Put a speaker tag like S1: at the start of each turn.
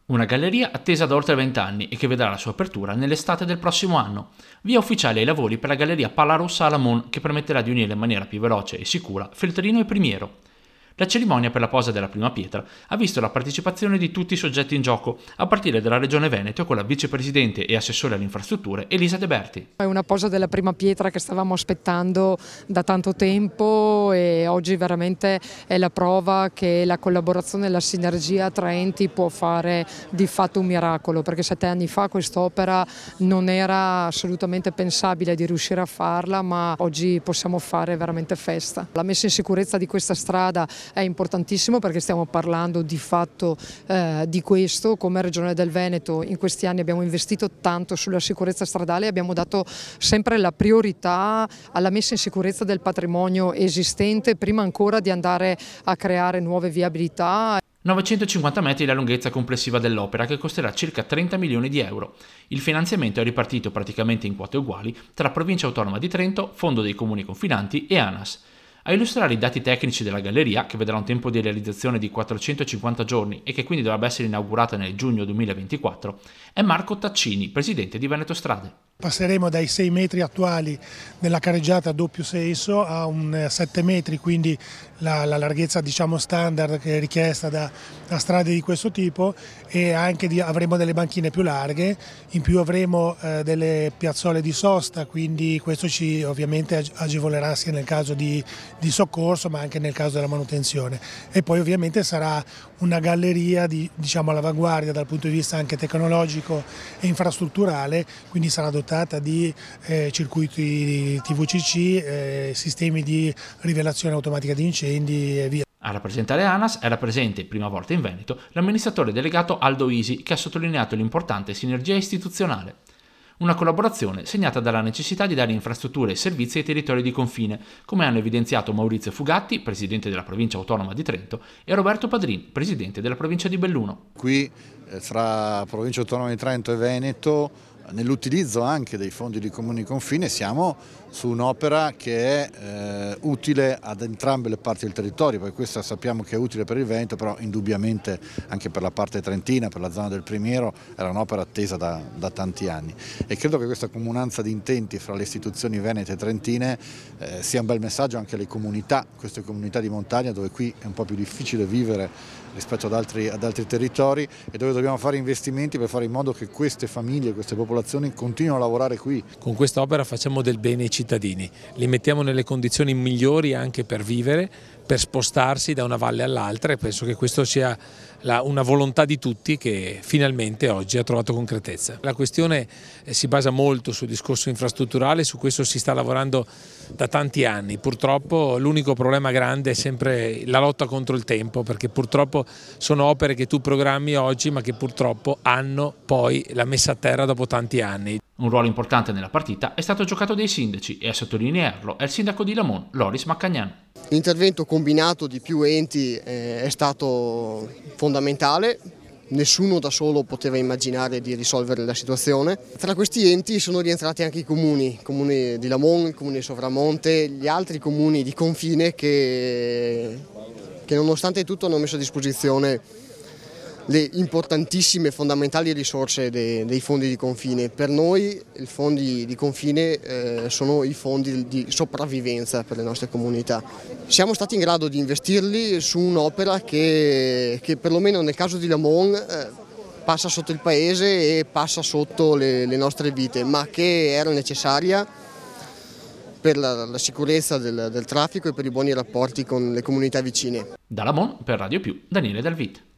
S1: Una galleria attesa da oltre 20 anni e che vedrà la sua apertura nell'estate del prossimo anno. Via ufficiale ai lavori per la galleria Pala Rossa a Lamon, che permetterà di unire in maniera più veloce e sicura Feltrino e Primiero. La cerimonia per la posa della prima pietra ha visto la partecipazione di tutti i soggetti in gioco, a partire dalla Regione Veneto con la vicepresidente e assessore alle infrastrutture Elisa De Berti.
S2: È una posa della prima pietra che stavamo aspettando da tanto tempo e oggi veramente è la prova che la collaborazione e la sinergia tra enti può fare di fatto un miracolo, perché 7 anni fa quest'opera non era assolutamente pensabile di riuscire a farla, ma oggi possiamo fare veramente festa. La messa in sicurezza di questa strada è importantissimo perché stiamo parlando di fatto di questo. Come Regione del Veneto in questi anni abbiamo investito tanto sulla sicurezza stradale e abbiamo dato sempre la priorità alla messa in sicurezza del patrimonio esistente prima ancora di andare a creare nuove viabilità.
S1: 950 metri la lunghezza complessiva dell'opera, che costerà circa 30 milioni di euro. Il finanziamento è ripartito praticamente in quote uguali tra Provincia Autonoma di Trento, Fondo dei Comuni Confinanti e ANAS. A illustrare i dati tecnici della galleria, che vedrà un tempo di realizzazione di 450 giorni e che quindi dovrebbe essere inaugurata nel giugno 2024, è Marco Taccini, presidente di Veneto Strade.
S3: Passeremo dai 6 metri attuali della careggiata a doppio senso a un 7 metri, quindi la larghezza standard che è richiesta da strade di questo tipo, e anche avremo delle banchine più larghe, in più avremo delle piazzole di sosta, quindi questo ci ovviamente agevolerà sia nel caso di soccorso ma anche nel caso della manutenzione. E poi ovviamente sarà una galleria all'avanguardia dal punto di vista anche tecnologico e infrastrutturale, quindi sarà dotata di circuiti TVCC, sistemi di rivelazione automatica di incendi e via.
S1: A rappresentare ANAS era presente, prima volta in Veneto, l'amministratore delegato Aldo Isi, che ha sottolineato l'importante sinergia istituzionale. Una collaborazione segnata dalla necessità di dare infrastrutture e servizi ai territori di confine, come hanno evidenziato Maurizio Fugatti, presidente della provincia autonoma di Trento, e Roberto Padrin, presidente della provincia di Belluno.
S4: Qui fra provincia autonoma di Trento e Veneto, nell'utilizzo anche dei fondi di comuni confine, siamo su un'opera che è utile ad entrambe le parti del territorio, perché questa sappiamo che è utile per il Veneto, però indubbiamente anche per la parte trentina, per la zona del Primiero, era un'opera attesa da tanti anni. E credo che questa comunanza di intenti fra le istituzioni venete e trentine sia un bel messaggio anche alle comunità, queste comunità di montagna dove qui è un po' più difficile vivere rispetto ad altri territori, e dove dobbiamo fare investimenti per fare in modo che queste famiglie, queste popolazioni continuino a lavorare qui.
S5: Con questa opera facciamo del bene ai cittadini, li mettiamo nelle condizioni migliori anche per vivere, per spostarsi da una valle all'altra, e penso che questo sia una volontà di tutti che finalmente oggi ha trovato concretezza. La questione si basa molto sul discorso infrastrutturale, su questo si sta lavorando da tanti anni. Purtroppo l'unico problema grande è sempre la lotta contro il tempo, perché purtroppo sono opere che tu programmi oggi ma che purtroppo hanno poi la messa a terra dopo tanti anni.
S1: Un ruolo importante nella partita è stato giocato dai sindaci, e a sottolinearlo è il sindaco di Lamon, Loris Maccagnan.
S6: L'intervento combinato di più enti è stato fondamentale. Nessuno da solo poteva immaginare di risolvere la situazione. Tra questi enti sono rientrati anche i comuni di Lamon, il comune di Sovramonte, gli altri comuni di confine che nonostante tutto hanno messo a disposizione le importantissime e fondamentali risorse dei fondi di confine. Per noi i fondi di confine sono i fondi di sopravvivenza per le nostre comunità. Siamo stati in grado di investirli su un'opera che perlomeno nel caso di Lamon passa sotto il paese e passa sotto le nostre vite, ma che era necessaria per la sicurezza del traffico e per i buoni rapporti con le comunità vicine.
S1: Da Lamon per Radio Più, Daniele Dalvit.